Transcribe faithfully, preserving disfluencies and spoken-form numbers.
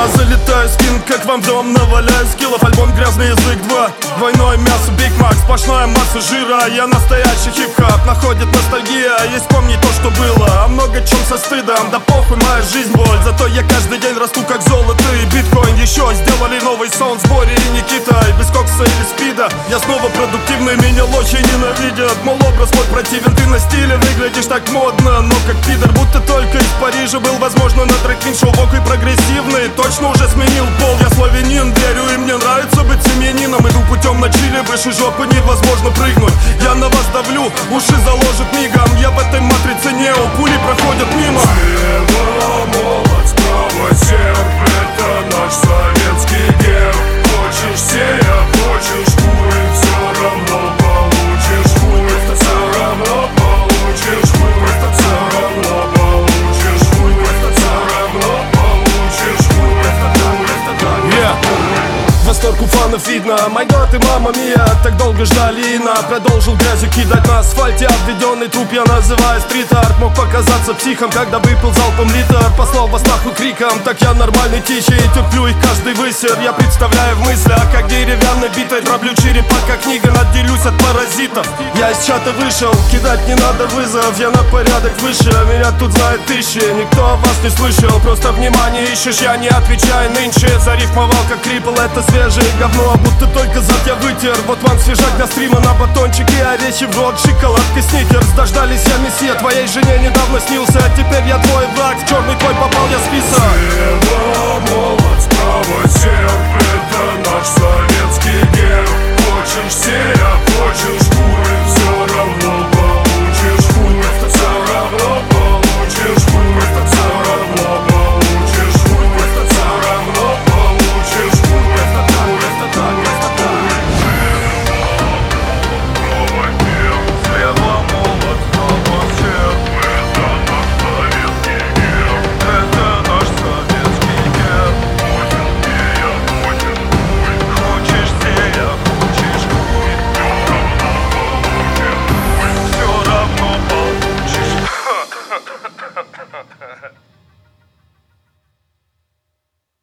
Я залетаю скин, как вам в дом, наваляю скиллов. Альбом «Грязный язык два», двойное мясо, Биг Мак, сплошная масса жира. Я настоящий хип-хоп, находит ностальгия. Есть помнить то, что было, а много чем со стыдом. Да похуй, моя жизнь боль, зато я каждый день расту как золото и биткоин. Еще сделали новый саунд с Бори и Никитой, без кокса или спида. Я снова продуктивный, меня лочи ненавидят. Мол, образ мой противен, ты на стиле выглядишь так модно, но как пидор, будто только из Парижа был. Возможно, на трек-квин шоу бок и прогрессивный. Точно уже сменил пол, я славянин, верю, и мне нравится быть семьянином. Иду путем на Чили, выше жопы невозможно прыгнуть. Я на вас давлю, уши заложит мигом. Я в этой матрице нео, пули проходят мимо. Слева молот, справа серп, это наш советский герб. Хочешь сея, хочешь хуй, все равно получишь хуй. Все равно получишь хуй, все равно получишь хуй, все равно получишь хуй. Yeah. Восторг у фанов видно, май гот и мама мия. Так долго ждали, Ина продолжил грязью кидать на асфальте. Обведенный труп я называю стрит-арт. Мог показаться психом, когда выпил залпом литр. Послал вас нахуй криком, так я нормальный тичи. И терплю их каждый высер, я представляю в мыслях, как деревянной битой дроблю черепа, как книга, отделюсь от паразитов. Я из чата вышел, кидать не надо вызов. Я на порядок выше, меня тут знают тысячи. Никто о вас не слышал, просто внимание ищешь. Я не отвечаю нынче, зарифмовал как крипл. Это свежее говно, а будто только зад я вытер. Вот вам свежак для стрима на батончике, орехи в рот, шоколадка сникерс. Дождались, я месье, твоей жене недавно снился. А теперь я твой враг, в черный твой попал я список. Слева молот, справа серп, это наш советский герб. Хочешь сея,